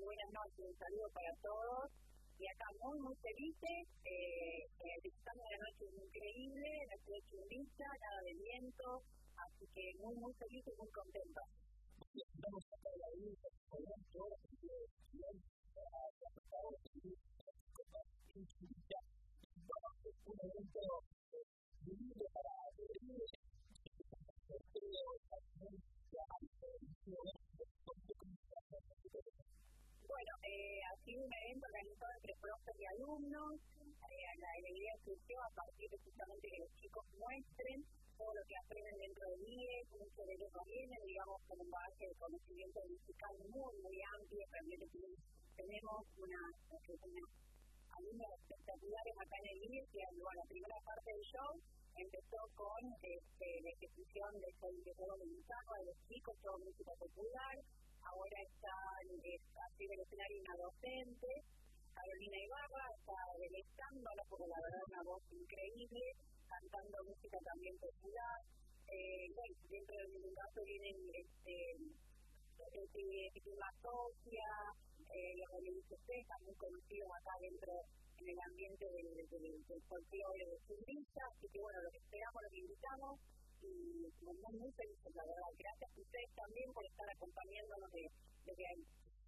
buenas noches, un saludo para todos. Y acá muy felices, disfrutando de una noche increíble, la ciudad chulita, nada de viento, así que muy felices y muy contentos. Estamos acá en la isla, con todos los un evento lindo para Bueno, ha sido un evento organizado entre profes y alumnos. La idea surgió a partir de justamente que los chicos muestren todo lo que aprenden dentro del IES, muchos de ellos vienen, digamos, con un base de conocimiento musical muy amplio. Realmente tenemos unas alumnos espectaculares acá en el IES, y la primera parte del show empezó con la ejecución de todo de guitarra de los chicos, todo música popular. Ahora está arriba del escenario una docente, Carolina Ibarra, está deleitándola porque la verdad es una voz increíble, cantando música también popular. Dentro del caso vienen la Socia, los religiosos están muy conocidos acá dentro en el ambiente del folclore de Churrilla, así que bueno, lo que esperamos, lo que invitamos, y muy felices, la verdad. Gracias a ustedes también por estar acompañándonos desde ahí.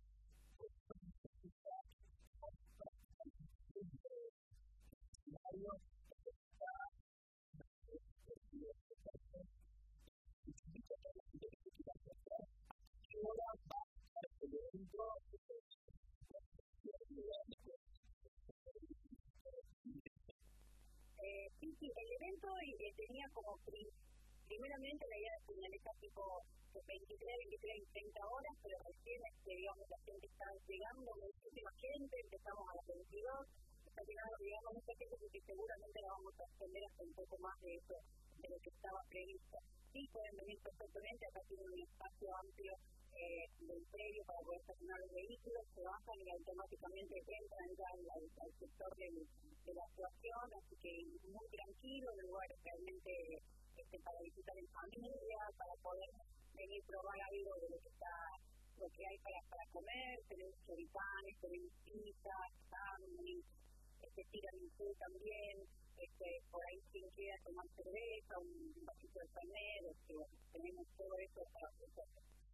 Sí, el evento tenía como primeramente la idea de finalizar tipo 23 y 30 horas, pero recién digamos, la gente está llegando, muchísima gente, empezamos a las 22, está llegando, digamos, mucha gente porque seguramente la vamos a extender hasta un poco más de eso, de lo que estaba previsto. Sí, pueden venir perfectamente, acá tienen un espacio amplio del predio para poder estacionar los vehículos, se bajan y automáticamente entran ya al sector de la actuación, así que muy tranquilo, el lugar realmente para visitar en familia, para poder venir a probar algo de lo que hay para comer. Tenemos choripanes, tenemos pizzas, sándwich, tiramisú también, por ahí quien quiera tomar cerveza, un vasito de Fernet, tenemos todo eso para ofrecer.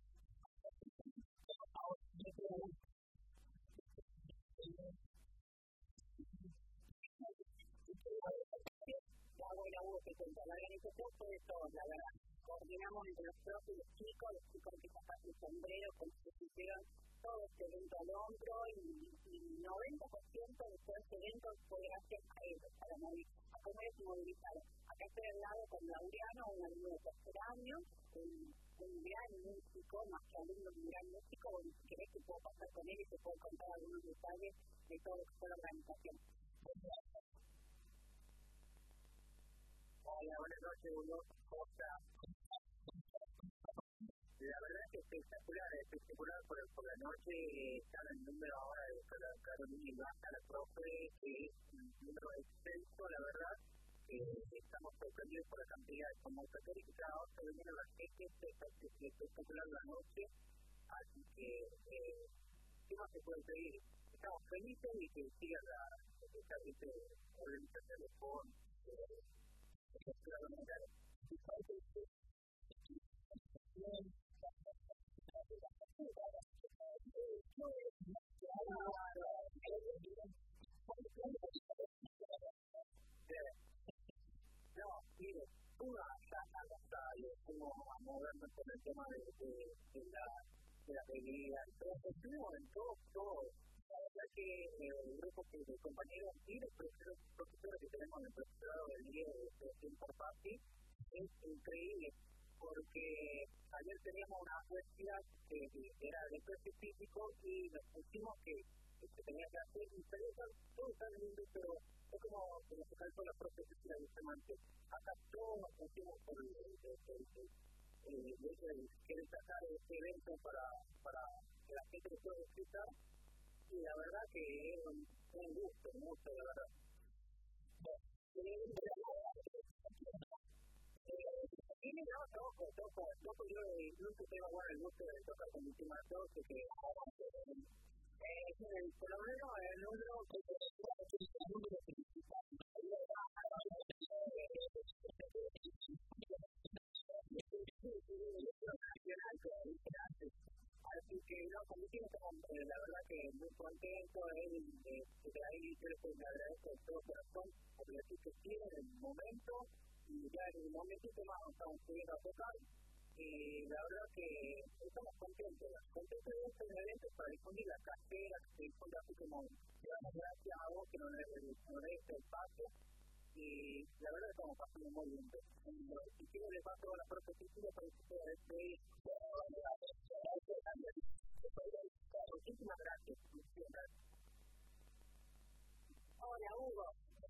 La organización fue de todos, la verdad. Coordinamos entre los profes y los chicos que sacan su sombrero, como que pusieron todo este evento al hombro, y 90% de todo este evento fue gracias a ellos, a cómo ellos se movilizaron. Acá estoy al lado con Laureano, un alumno de tercer año, un gran músico, más que alumno, un gran músico. Bueno, si querés que puedo pasar con él y te puedo contar algunos detalles de todo lo que fue la organización. Hola, buenas noches, ¿cómo está? La verdad es que espectacular por la noche. Está el número ahora de Carolina Ibarra, la profe, que es un número extenso, la verdad. Estamos sorprendidos por la cantidad de convocatorias que cada hora viene la gente. Es espectacular la noche, así que ¿qué más se puede pedir? Estamos felices y que siga esta organización de fondo. Como a movernos con el tema de la bebida, entonces estuvimos en todo. La verdad que el grupo de compañeros y los profesores que tenemos en el profesorado del día de Interfacti es increíble, porque ayer teníamos una apuesta que era de precio físico y nos pusimos que tenía que hacer un todo tan lindo, pero es como se calzó la profesión de semante. Acá todos nos pusimos por el querer sacar este evento para que la gente lo pueda disfrutar, y la verdad que es un gusto, mucho, la verdad. Toco, yo incluso tengo el gusto de tocar con mi última 12, que El problema es el número que el número principal. Así que no, como tiene la verdad que muy contento de ahí creo que le agradezco de todo corazón por lo que tiene en el momento y ya en el momentito más estamos pudiendo tocar y la verdad que estamos contentos de estos eventos para difundir la cartera, que se difunda así como gracias a vos que nos des este espacio y la verdad que estamos pasando muy bien. Si quiero le paso a la profesora para que pueda despedir. Muchísimas gracias. Hola, Hugo.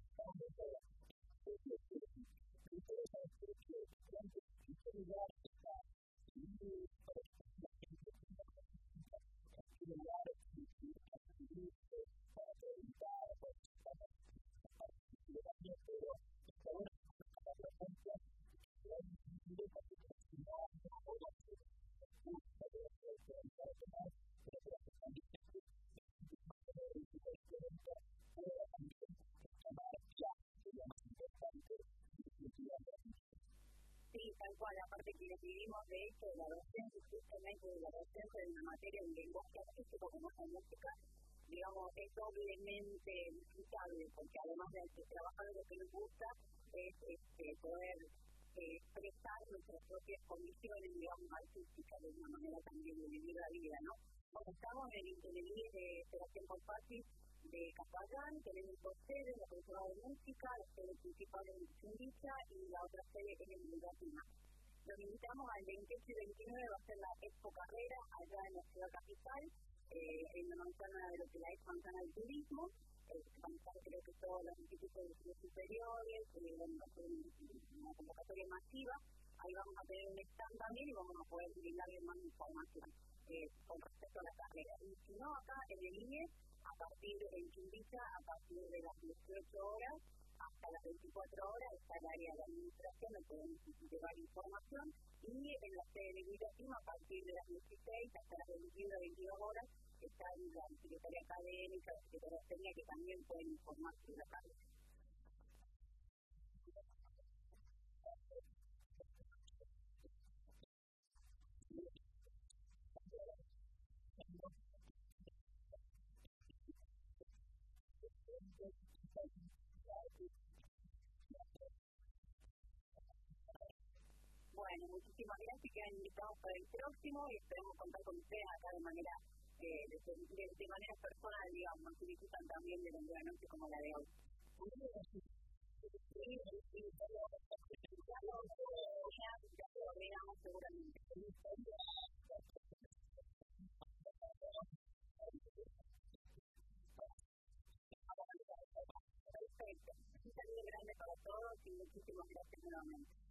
Sí, tal cual, aparte que vivimos de esto, de la docencia, justamente de la docencia de una materia de lenguaje artístico como es la música, digamos, es doblemente disfrutable, porque además de trabajar en lo que nos gusta, es poder expresar nuestras propias condiciones, digamos, artísticas de una manera también de vivir la vida, ¿no? Como estamos en el IE de Sebastián Compati de Capayán, tenemos dos sedes, la profesora de música, la sede principal en Chundicha y la otra sede en el Latina. Los invitamos al 28 y 29, va a ser la Expo Carrera allá en la ciudad capital, en la manzana de lo que la ex manzana del turismo. Van a estar creo que todos los institutos de estudios superiores, va a ser una convocatoria masiva. Ahí vamos a tener un stand también y vamos a poder brindarle más información con respecto a la carrera. Y si no, acá en el IE, a partir de Chundicha, a partir de las 18 horas hasta las 24 horas está el área de administración, donde podemos llevar información, y en la sede de Guillotín, a partir de las 16 hasta las 21-22 horas, está la Secretaría Académica, la Secretaría Técnica, que también pueden informar sobre la carrera. Bueno, muchísimas gracias, quedan invitados para el próximo y esperamos contar con ustedes acá de manera personal, digamos, no se visitan también de la noche como la de hoy. Ya lo coordinamos seguramente. Perfecto. Un saludo grande para todos y muchísimas gracias nuevamente.